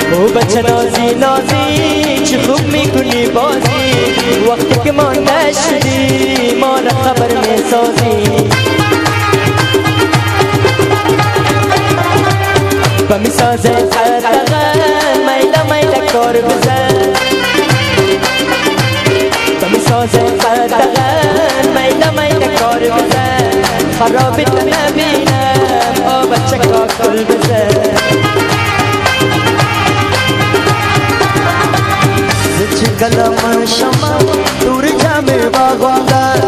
او بچه نازی نازی چه خوب میکنی بازی وقتی که ما نشدی ما را خبر میسازی با میسازه حدقه میله میله کار بزن با میسازه حدقه میله میله کار بزن خرابت نبینم او بچه کاکل بزن کلم شما دور جامع باغوندر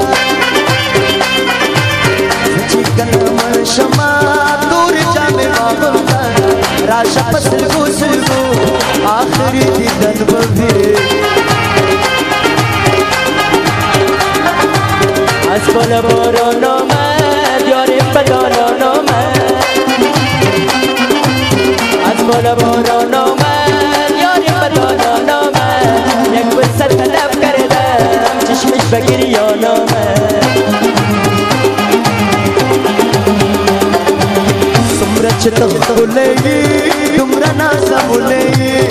چی کلم شما دور جامع باغوندر راشه پسلگو سلگو آخری دیدن ببی از بالا باران آمد یاریم بدانان آمد از بالا باران آمد یاریم بدانان آمد یک بسر طلب کردم چشمش بگریان آمد سمره چطور بولیگی دمره نازم بولیگی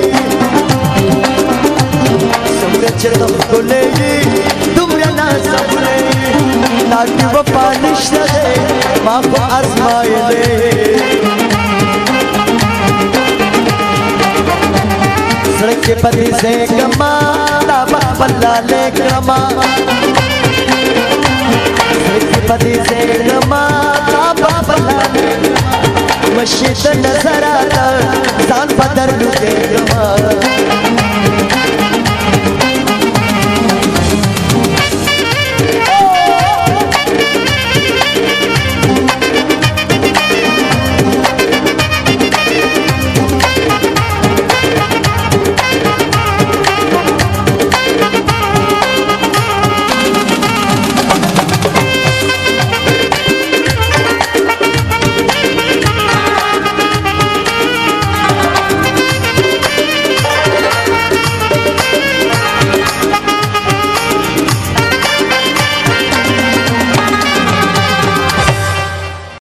سمره چطور بولیگی دمره نازم بولیگی لاکی و پانش داده ما کو ازمایده सड़क पति से कमा लाबा पल्ला ले कमा सड़क पति से कमा लाबा पल्ला ले मशीद नजर आता जान बदर